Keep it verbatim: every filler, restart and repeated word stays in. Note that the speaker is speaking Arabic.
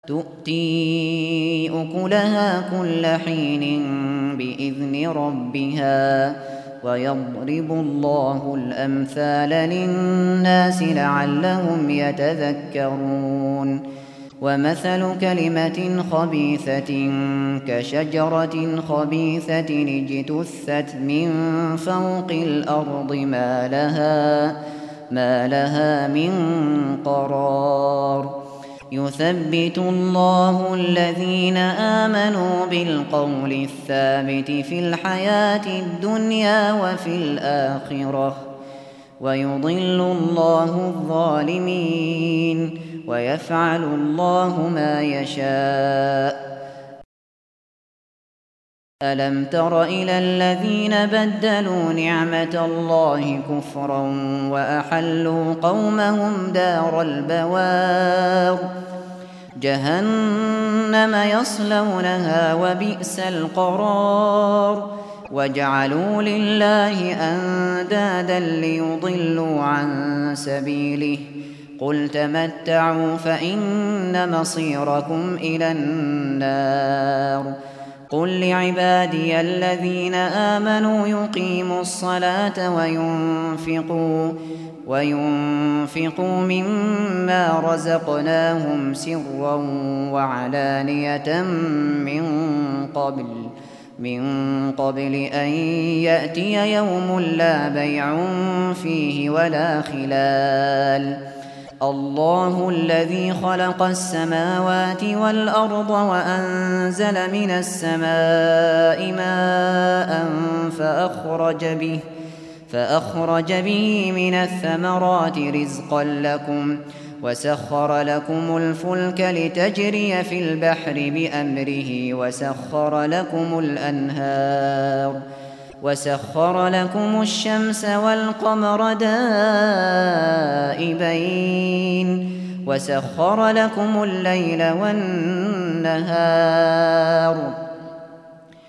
تؤتي أكلها كل حين بإذن ربها ويضرب الله الأمثال للناس لعلهم يتذكرون ومثل كلمة خبيثة كشجرة خبيثة اجتثت من فوق الأرض ما لها, ما لها من قرار يثبت الله الذين آمنوا بالقول الثابت في الحياة الدنيا وفي الآخرة ويضل الله الظالمين ويفعل الله ما يشاء. ألم تر إلى الذين بدلوا نعمة الله كفرا وأحلوا قومهم دار البوار جهنم يصلونها وبئس القرار وجعلوا لله أندادا ليضلوا عن سبيله قل تمتعوا فإن مصيركم إلى النار قل لعبادي الذين آمنوا يقيموا الصلاة وينفقوا, وينفقوا مما رزقناهم سرا وعلانية من قبل, من قبل أن يأتي يوم لا بيع فيه ولا خلال الله الذي خلق السماوات والأرض وأنزل من السماء ماء فأخرج به, فأخرج به من الثمرات رزقا لكم وسخر لكم الفلك لتجري في البحر بأمره وسخر لكم الأنهار وسخر لكم الشمس والقمر دائبين وسخر لكم الليل والنهار